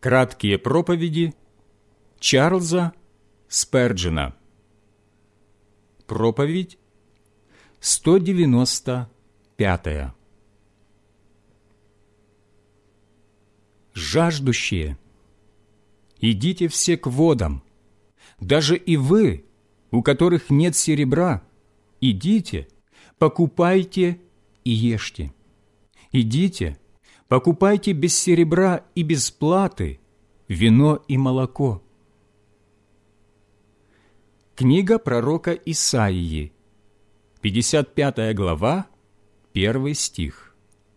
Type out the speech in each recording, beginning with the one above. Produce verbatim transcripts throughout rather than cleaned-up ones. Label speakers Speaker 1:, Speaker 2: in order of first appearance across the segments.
Speaker 1: Краткие проповеди Чарльза Сперджена. Проповедь сто девяносто пятая. Жаждущие, идите все к водам, даже и вы, у которых нет серебра, идите, покупайте и ешьте. Идите, покупайте без серебра и без платы вино и молоко. Книга пророка Исаии, пятьдесят пятая глава, первый стих.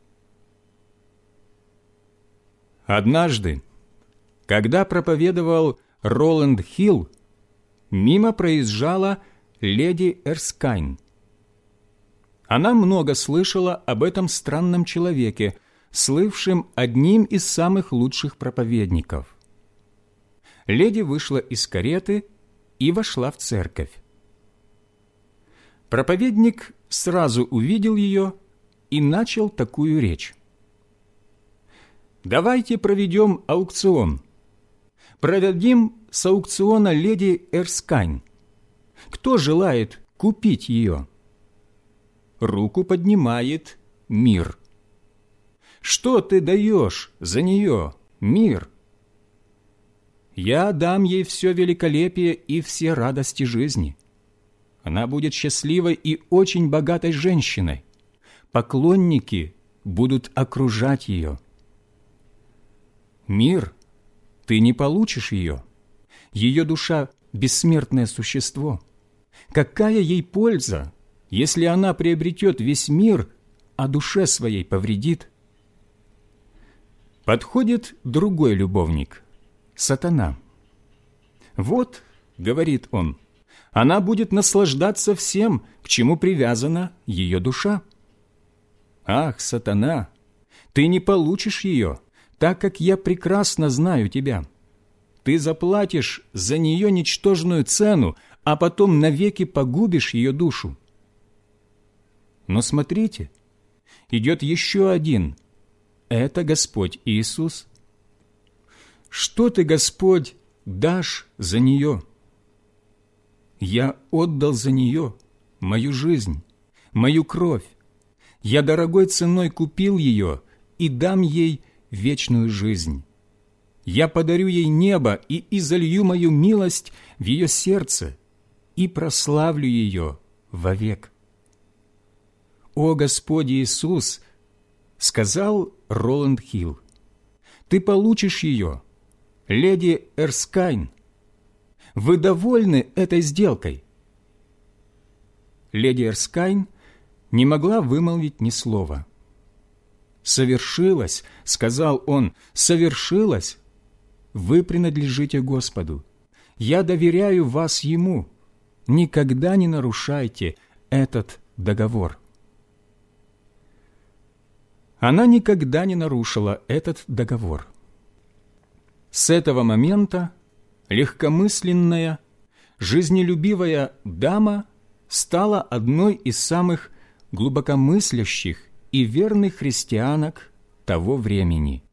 Speaker 1: Однажды, когда проповедовал Роланд Хилл, мимо проезжала леди Эрскайн. Она много слышала об этом странном человеке, слывшем одним из самых лучших проповедников. Леди вышла из кареты и вошла в церковь. Проповедник сразу увидел ее и начал такую речь. «Давайте проведем аукцион. Проведем с аукциона леди Эрскайн. Кто желает купить ее?» Руку поднимает Мир. «Что ты даешь за нее, Мир?» «Я дам ей все великолепие и все радости жизни. Она будет счастливой и очень богатой женщиной. Поклонники будут окружать ее». «Мир, ты не получишь ее. Ее душа – бессмертное существо. Какая ей польза, если она приобретет весь мир, а душе своей повредит?» Подходит другой любовник, Сатана. «Вот, — говорит он, — она будет наслаждаться всем, к чему привязана ее душа. Ах, Сатана, ты не получишь ее, так как я прекрасно знаю тебя. Ты заплатишь за нее ничтожную цену, а потом навеки погубишь ее душу. Но смотрите, идет еще один. Это Господь Иисус. Что ты, Господь, дашь за нее? Я отдал за нее мою жизнь, мою кровь. Я дорогой ценой купил ее и дам ей вечную жизнь. Я подарю ей небо и изолью мою милость в ее сердце и прославлю ее вовек. О Господь Иисус, — сказал Роланд Хилл, — ты получишь ее, леди Эрскайн. Вы довольны этой сделкой?» Леди Эрскайн не могла вымолвить ни слова. «Совершилось, — сказал он, — совершилось. Вы принадлежите Господу. Я доверяю вас Ему. Никогда не нарушайте этот договор». Она никогда не нарушила этот договор. С этого момента легкомысленная, жизнелюбивая дама стала одной из самых глубокомыслящих и верных христианок того времени.